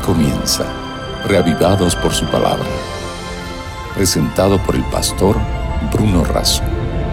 comienza, reavivados por su palabra. Presentado por el pastor Bruno Razo.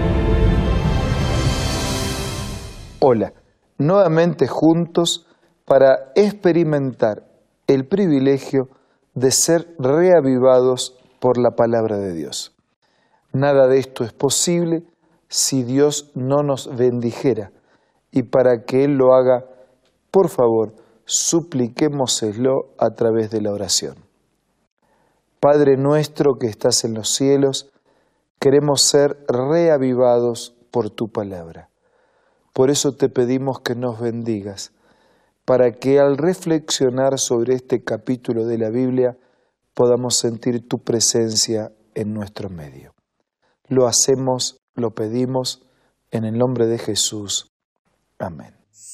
Hola, nuevamente juntos para experimentar el privilegio de ser reavivados por la palabra de Dios. Nada de esto es posible si Dios no nos bendijera, y para que Él lo haga, por favor, supliquémoselo a través de la oración. Padre nuestro que estás en los cielos, queremos ser reavivados por tu palabra. Por eso te pedimos que nos bendigas, para que al reflexionar sobre este capítulo de la Biblia podamos sentir tu presencia en nuestro medio. Lo hacemos, lo pedimos, en el nombre de Jesús. Amén.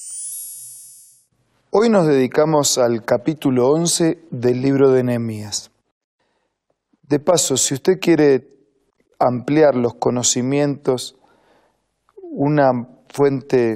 Hoy nos dedicamos al capítulo 11 del libro de Nehemías. De paso, si usted quiere ampliar los conocimientos, una fuente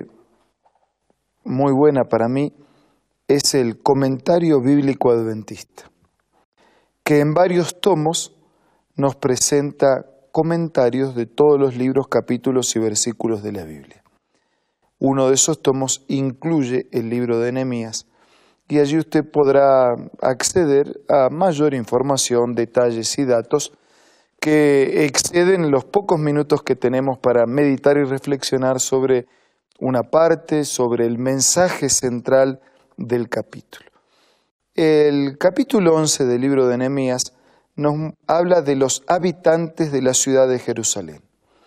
muy buena para mí es el Comentario Bíblico Adventista, que en varios tomos nos presenta comentarios de todos los libros, capítulos y versículos de la Biblia. Uno de esos tomos incluye el libro de Nehemías, y allí usted podrá acceder a mayor información, detalles y datos que exceden los pocos minutos que tenemos para meditar y reflexionar sobre una parte, sobre el mensaje central del capítulo. El capítulo 11 del libro de Nehemías nos habla de los habitantes de la ciudad de Jerusalén.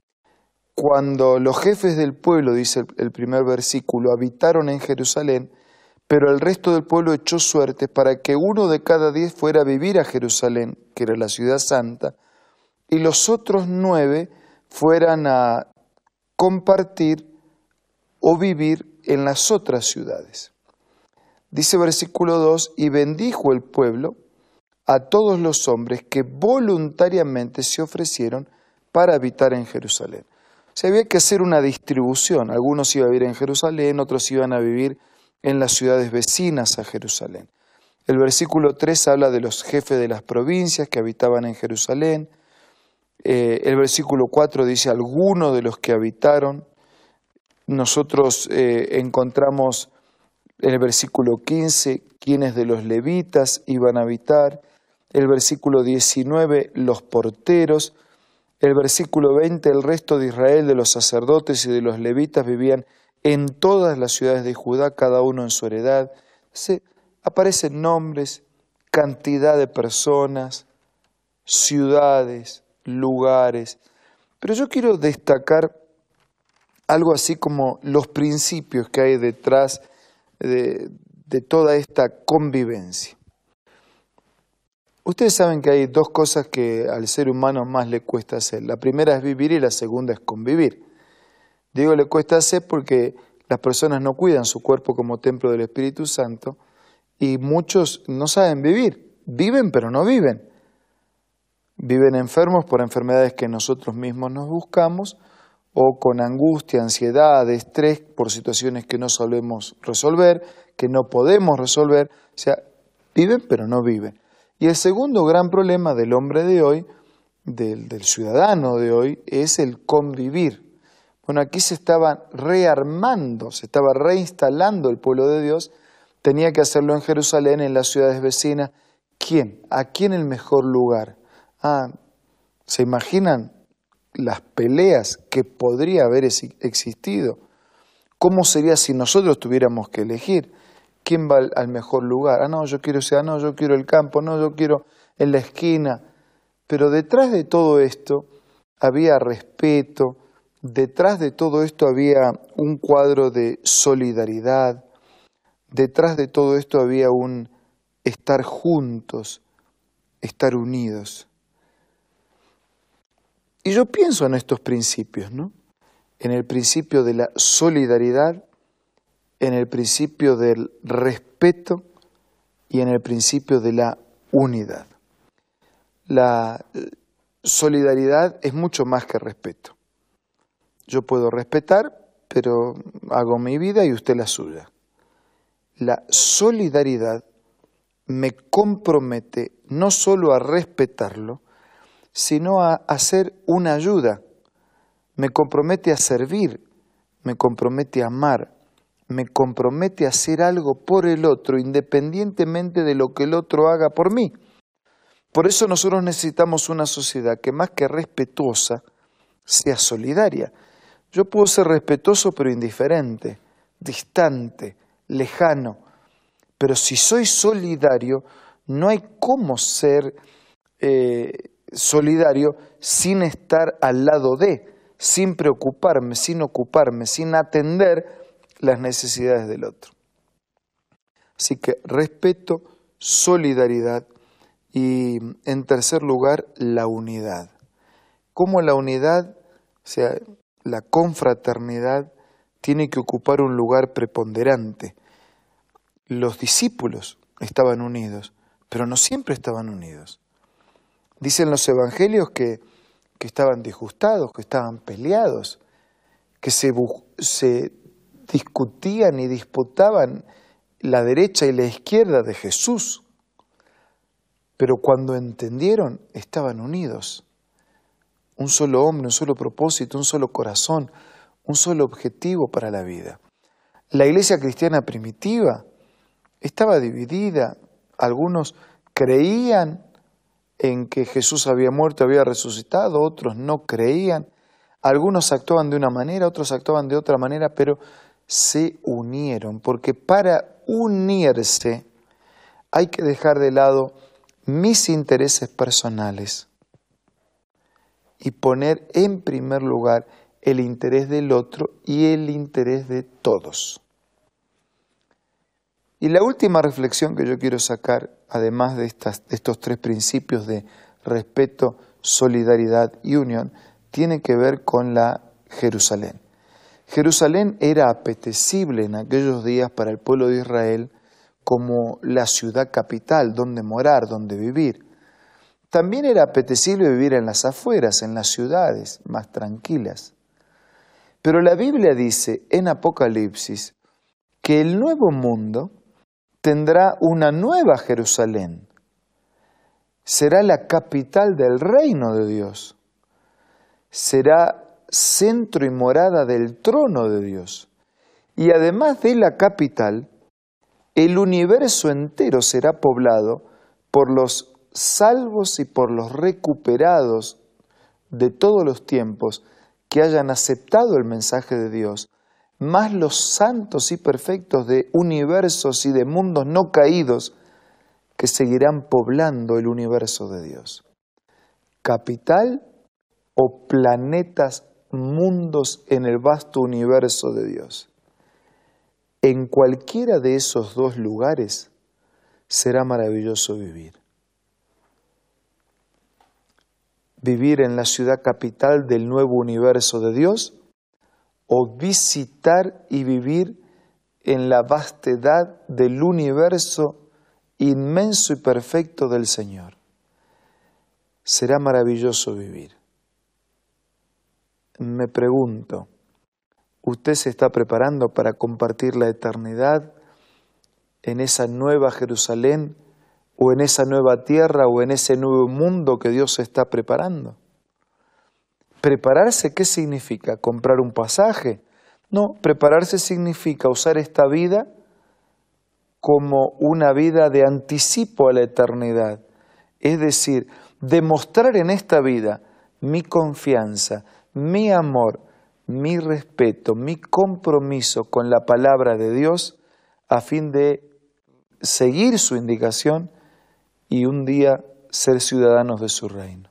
Cuando los jefes del pueblo, dice el primer versículo, habitaron en Jerusalén, pero el resto del pueblo echó suertes para que 1 de cada 10 fuera a vivir a Jerusalén, que era la ciudad santa, y los otros 9 fueran a compartir o vivir en las otras ciudades. Dice versículo 2, y bendijo el pueblo a todos los hombres que voluntariamente se ofrecieron para habitar en Jerusalén. O sea, había que hacer una distribución. Algunos iban a vivir en Jerusalén, otros iban a vivir en las ciudades vecinas a Jerusalén. El versículo 3 habla de los jefes de las provincias que habitaban en Jerusalén. El versículo 4 dice algunos de los que habitaron. Nosotros encontramos en el versículo 15 quiénes de los levitas iban a habitar. El versículo 19 los porteros. El versículo 20, el resto de Israel, de los sacerdotes y de los levitas vivían en todas las ciudades de Judá, cada uno en su heredad. Aparecen nombres, cantidad de personas, ciudades, lugares. Pero yo quiero destacar algo así como los principios que hay detrás de toda esta convivencia. Ustedes saben que hay dos cosas que al ser humano más le cuesta hacer. La primera es vivir y la segunda es convivir. Digo le cuesta hacer porque las personas no cuidan su cuerpo como templo del Espíritu Santo y muchos no saben vivir. Viven pero no viven. Viven enfermos por enfermedades que nosotros mismos nos buscamos o con angustia, ansiedad, estrés por situaciones que no solemos resolver, que no podemos resolver. O sea, viven pero no viven. Y el segundo gran problema del hombre de hoy, del ciudadano de hoy, es el convivir. Bueno, aquí se estaba rearmando, se estaba reinstalando el pueblo de Dios, tenía que hacerlo en Jerusalén, en las ciudades vecinas. ¿Quién? ¿Aquí en el mejor lugar? ¿Se imaginan las peleas que podría haber existido? ¿Cómo sería si nosotros tuviéramos que elegir? ¿Quién va al mejor lugar? No, yo quiero yo quiero el campo, no, yo quiero en la esquina. Pero detrás de todo esto había respeto, detrás de todo esto había un cuadro de solidaridad, detrás de todo esto había un estar juntos, estar unidos. Y yo pienso en estos principios, ¿no? En el principio de la solidaridad, en el principio del respeto y en el principio de la unidad. La solidaridad es mucho más que respeto. Yo puedo respetar, pero hago mi vida y usted la suya. La solidaridad me compromete no solo a respetarlo, sino a hacer una ayuda. Me compromete a servir, me compromete a amar, me compromete a hacer algo por el otro, independientemente de lo que el otro haga por mí. Por eso nosotros necesitamos una sociedad que más que respetuosa, sea solidaria. Yo puedo ser respetuoso pero indiferente, distante, lejano, pero si soy solidario, no hay cómo ser solidario sin estar al lado de, sin preocuparme, sin ocuparme, sin atender las necesidades del otro. Así que respeto, solidaridad y, en tercer lugar, la unidad. Cómo la unidad, o sea, la confraternidad, tiene que ocupar un lugar preponderante. Los discípulos estaban unidos, pero no siempre estaban unidos. Dicen los evangelios que estaban disgustados, que estaban peleados, que se discutían y disputaban la derecha y la izquierda de Jesús. Pero cuando entendieron, estaban unidos. Un solo hombre, un solo propósito, un solo corazón, un solo objetivo para la vida. La iglesia cristiana primitiva estaba dividida. Algunos creían en que Jesús había muerto, había resucitado, otros no creían. Algunos actuaban de una manera, otros actuaban de otra manera, pero se unieron, porque para unirse hay que dejar de lado mis intereses personales y poner en primer lugar el interés del otro y el interés de todos. Y la última reflexión que yo quiero sacar, además de estos tres principios de respeto, solidaridad y unión, tiene que ver con la Jerusalén. Jerusalén era apetecible en aquellos días para el pueblo de Israel como la ciudad capital, donde morar, donde vivir. También era apetecible vivir en las afueras, en las ciudades más tranquilas. Pero la Biblia dice en Apocalipsis que el nuevo mundo tendrá una nueva Jerusalén. Será la capital del reino de Dios. Será centro y morada del trono de Dios. Y además de la capital, el universo entero será poblado por los salvos y por los recuperados de todos los tiempos que hayan aceptado el mensaje de Dios, más los santos y perfectos de universos y de mundos no caídos que seguirán poblando el universo de Dios. Capital o planetas, mundos en el vasto universo de Dios. En cualquiera de esos dos lugares será maravilloso vivir. Vivir en la ciudad capital del nuevo universo de Dios o visitar y vivir en la vastedad del universo inmenso y perfecto del Señor. Será maravilloso vivir. Me pregunto, ¿usted se está preparando para compartir la eternidad en esa nueva Jerusalén o en esa nueva tierra o en ese nuevo mundo que Dios está preparando? ¿Prepararse qué significa? ¿Comprar un pasaje? No, prepararse significa usar esta vida como una vida de anticipo a la eternidad. Es decir, demostrar en esta vida mi confianza, mi amor, mi respeto, mi compromiso con la palabra de Dios a fin de seguir su indicación y un día ser ciudadanos de su reino.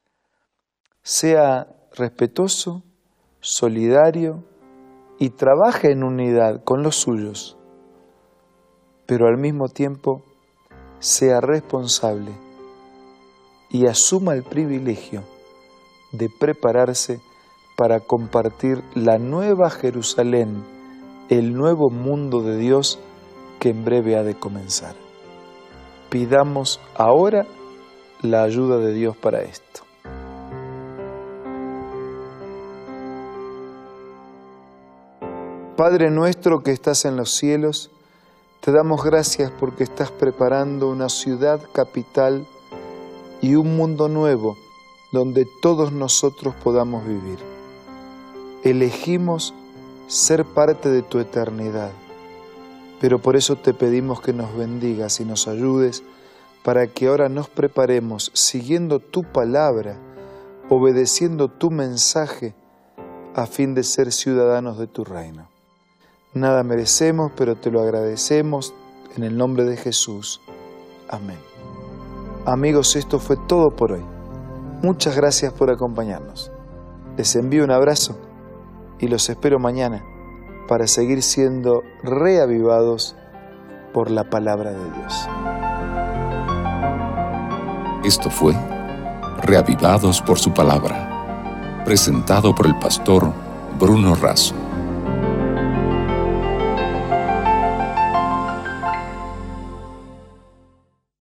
Sea respetuoso, solidario y trabaje en unidad con los suyos, pero al mismo tiempo sea responsable y asuma el privilegio de prepararse para compartir la nueva Jerusalén, el nuevo mundo de Dios que en breve ha de comenzar. Pidamos ahora la ayuda de Dios para esto. Padre nuestro que estás en los cielos, Te damos gracias porque estás preparando una ciudad capital y un mundo nuevo donde todos nosotros podamos vivir. Elegimos ser parte de tu eternidad, pero por eso te pedimos que nos bendigas y nos ayudes para que ahora nos preparemos siguiendo tu palabra, obedeciendo tu mensaje, a fin de ser ciudadanos de tu reino. Nada merecemos, pero te lo agradecemos en el nombre de Jesús. Amén. Amigos, esto fue todo por hoy. Muchas gracias por acompañarnos. Les envío un abrazo y los espero mañana para seguir siendo reavivados por la palabra de Dios. Esto fue Reavivados por su palabra, presentado por el pastor Bruno Razo.